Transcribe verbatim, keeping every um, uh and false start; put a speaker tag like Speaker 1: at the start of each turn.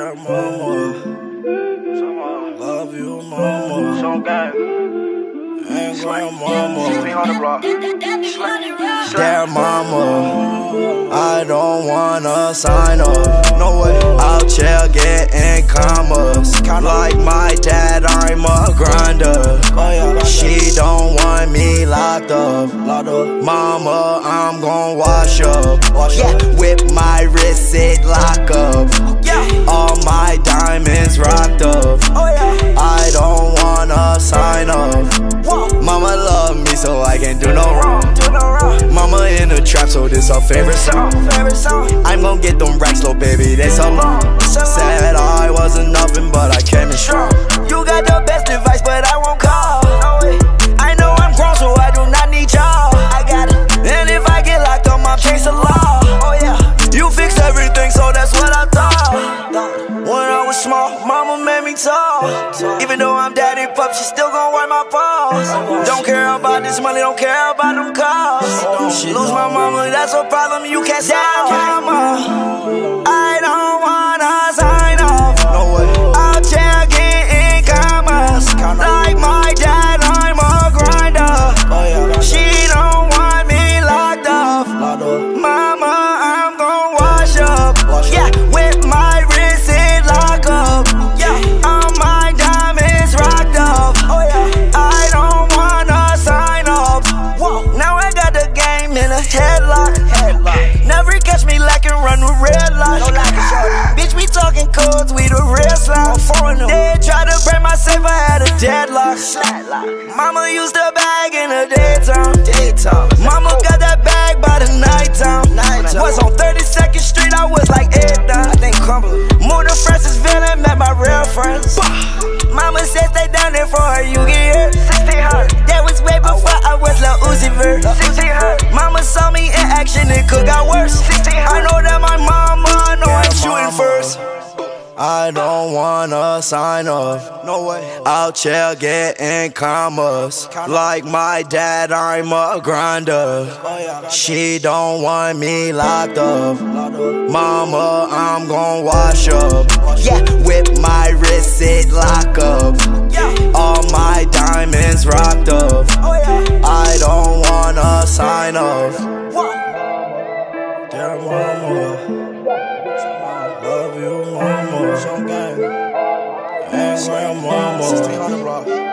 Speaker 1: Dear mama, love you, mama.
Speaker 2: Song gang.
Speaker 1: And grandmama.
Speaker 2: sixteen hundred block.
Speaker 1: Dear mama, I don't wanna sign up. No way. Out here getting commas. Like my dad, I'm a grinder. She don't want me locked up. Mama, I'm gon' wash up. Yeah, whip my wrist, it lock up. All my diamonds rocked up. I don't wanna sign up. Mama love me so I can't do no wrong. Mama in the trap, so this her favorite song. I'm gon' get them racks, little baby, they so long. Said I wasn't nothing, but I came in strong. You got the best advice, but I won't call. I know I'm grown, so I do not need y'all. I got it. And if I get locked up, I'll change the law. Oh yeah, you fixed everything, so that's what I thought. When I was small, mama made me tall. Even though I'm daddy pup, she still gon' wipe my paws. Don't care about this money, don't care about them cars. Lose my mama, that's a problem you can't solve. Mama, I don't wanna sign off. No way. Out here getting commas. Like my dad, I'm a grinder. She don't want me locked up. Mama, I'm gon' wash up. Yeah, with my wrist it lock up. Yeah, all my diamonds rocked up. I don't wanna sign off. Now I got the game in a headlock. Never catch me lacking, run with red light. Bitch, we talking codes, we the real slime. They try to break my safe, I had a deadlock. Mama used to bag in the daytime. Mama got that bag by the nighttime. Was on thirty-second Street, I was like eight down. Moved to Francisville and met my real friends. Mama said stay down there for her, you get here. That was way before I was Lil Uzi Vert. Mama saw me in action, it could got worse. I know that my mama, I know I'm shooting first. I don't wanna sign off. No way. Out here getting commas. Like my dad, I'm a grinder. She don't want me locked up. Mama, I'm gon' wash up. Yeah, whip my wrist, it lock up. All my diamonds rocked up. I don't wanna sign off. Dear mama, love you, mama. And grandmama.
Speaker 2: sixteen hundred block.